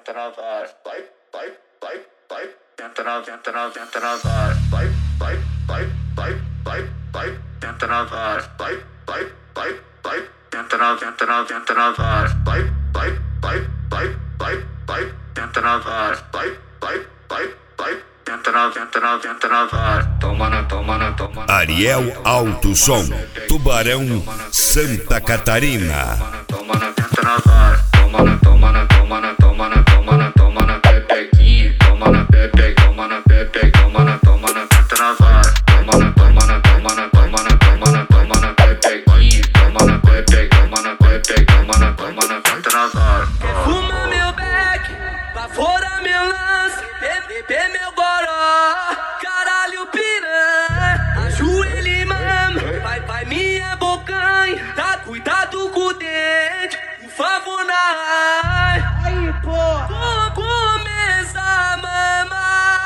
na vara, vai, tenta na vara, vai, tenta na vara, vai, tenta na vara, vai, tenta na vara, vai, tenta na vara, toma na. Ariel Alto Som, Tubarão, Santa Catarina. Toma na, tenta na vara, toma na pepequinha, toma na pepe, toma na, tenta na vara, toma na pepequinha, toma na pepe, toma na, tenta na vara. Fuma meu beck, bafora meu lance, bebê meu goró, caralho piranha, ajoelha e mama, vai minha bocanha, tá, cuidado com o dente, por favor na ai. Aí, porra, começa a mamar.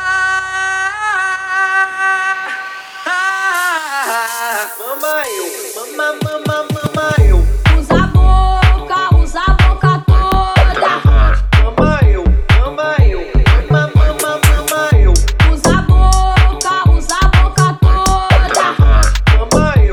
Mama eu. Usa a boca toda. Mama eu. Usa a boca toda. Mama eu.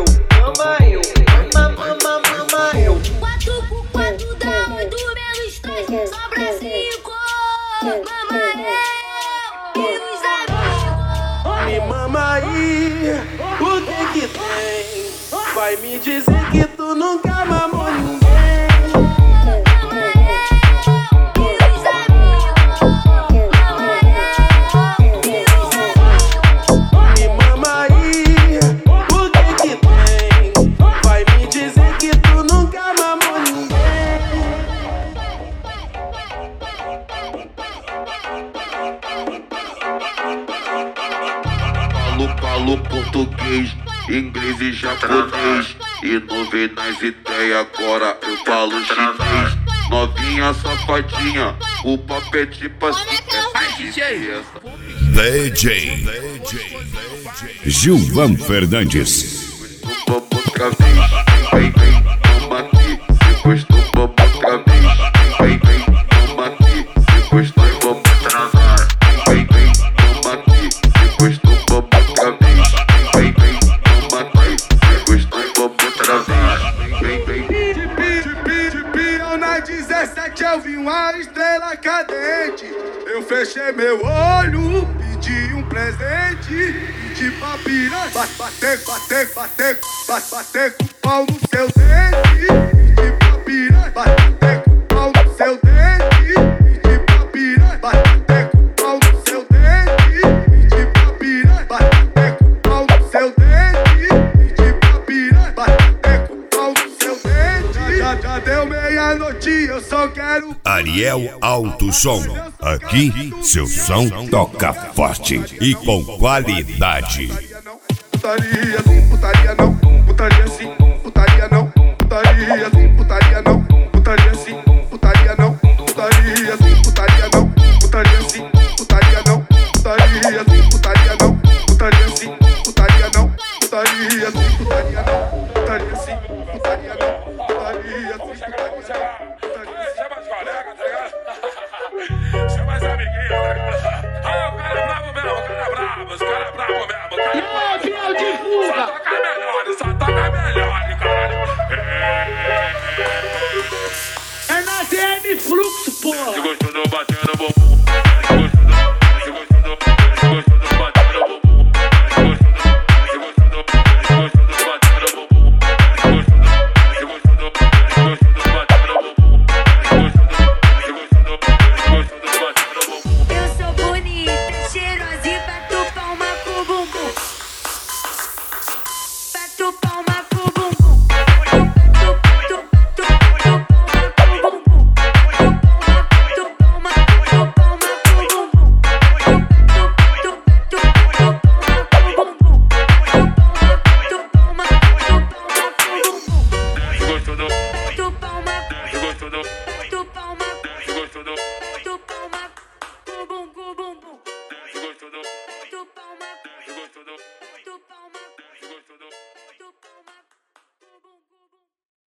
4 por 4 dá 8 menos 3, sobra 5. Mama eu e os amigos. Me mama aí, o que tem? Vai me dizer que tu nunca mamou ninguém. Mama eu e os amigos. Mama eu e os amigos. Me mama aí, o que tem? Vai me dizer que tu nunca mamou ninguém. Falo português, inglês e japonês. E não vem nas ideias, agora eu falo chinês. Novinha safadinha, o papo é tipo assim. DJ Gilvan Fernandes. Vamos outra vez, vem, toma aqui. Se gostou, vamos outra vez, vem, toma aqui. Se gostou, vamos Tenta na vara, vem, toma aqui. Se gostou, vamos outra vez, vem, toma aqui. Se gostou, vamos outra vez, vem. De pião na 17 eu vi uma estrela cadente. Eu fechei meu olho, pedi um presente. Pedi pra piranha bater com o pau no seu dente. Pedi pra piranha bater com o pau no seu dente. Pedi pra piranha bater com o pau no seu dente. Pedi pra piranha bater com o pau no seu dente. Pedi pra piranha bater com o pau no seu dente. Já deu meia-noite, eu só quero Ariel Alto Som. Aqui, seu som toca forte e com qualidade. putaria sim, putaria não, putaria sim, putaria não, putaria sim, putaria não, putaria sim, putaria não, putaria sim, putaria não, putaria sim, putaria não, putaria sim, putaria não, putaria sim, putaria não, putaria sim, putaria não, putaria sim, putaria não, putaria sim, chama as colegas, tá ligado? Chama as amiguinhas, tá ligado? Ah, o cara é brabo mesmo, o cara é brabo mesmo, o cara só toca melhor, caralho. é na CM Fluxo, porra.